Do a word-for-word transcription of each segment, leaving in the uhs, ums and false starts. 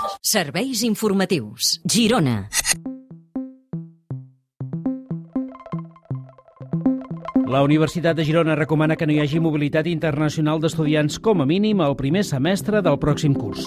Serveis informatius. Girona. La Universitat de Girona recomana que no hi hagi mobilitat internacional d'estudiants com a mínim al primer semestre del pròxim curs.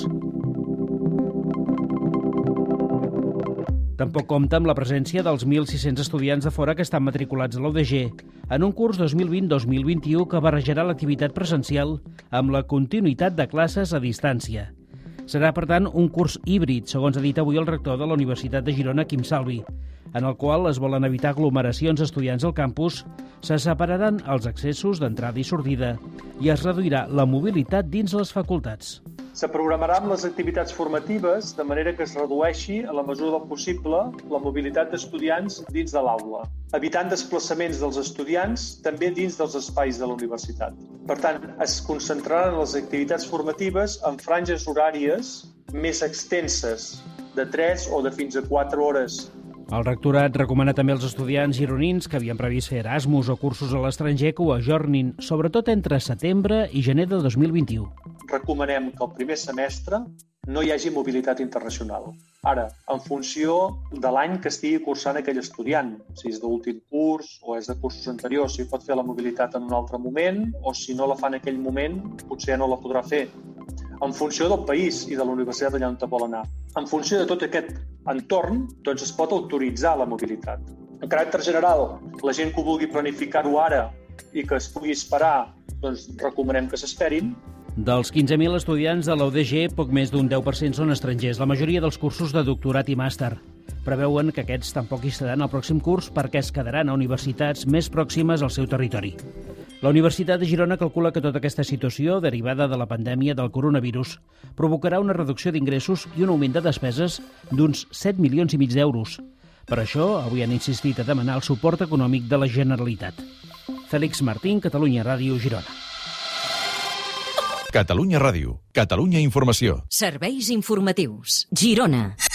Tampoc compta amb la presència dels mil sis-cents estudiants de fora que estan matriculats a l'U D G en un curs dos mil vint dos mil vint-i-u que barrejarà l'activitat presencial amb la continuïtat de classes a distància. Serà, per tant, un curs híbrid, segons ha dit avui el rector de la Universitat de Girona, Quim Salvi, en el qual es volen evitar aglomeracions d'estudiants al campus, se separaran els accessos d'entrada i sortida i es reduirà la mobilitat dins les facultats. Se programaran les activitats formatives de manera que es redueixi, a la mesura del possible, la mobilitat d'estudiants dins de l'aula, evitant desplaçaments dels estudiants també dins dels espais de la universitat. Per tant, es concentraran les activitats formatives en franges horàries més extenses, de tres o de fins a quatre hores. El rectorat recomana també als estudiants gironins que havien previst fer Erasmus o cursos a l'estranger que ho ajornin, sobretot entre setembre i gener de dos mil vint-i-u. Recomanem que el primer semestre no hi hagi mobilitat internacional. Ara, en funció de l'any que estigui cursant aquell estudiant, si és d'últim curs o és de cursos anteriors, si pot fer la mobilitat en un altre moment o si no la fa en aquell moment, potser ja no la podrà fer. En funció del país i de la universitat allà on vol anar. En funció de tot aquest entorn, doncs es pot autoritzar la mobilitat. En caràcter general, la gent que ho vulgui planificar-ho ara i que es pugui esperar, doncs recomanem que s'esperin. Dels quinze mil estudiants de l'U D G, poc més d'un deu per cent són estrangers, la majoria dels cursos de doctorat i màster. Preveuen que aquests tampoc hi seran el pròxim curs perquè es quedaran a universitats més pròximes al seu territori. La Universitat de Girona calcula que tota aquesta situació, derivada de la pandèmia del coronavirus, provocarà una reducció d'ingressos i un augment de despeses d'uns set milions i mig d'euros. Per això, avui han insistit a demanar el suport econòmic de la Generalitat. Fèlix Martín, Catalunya Ràdio, Girona. Catalunya Ràdio, Catalunya Informació. Serveis informatius. Girona.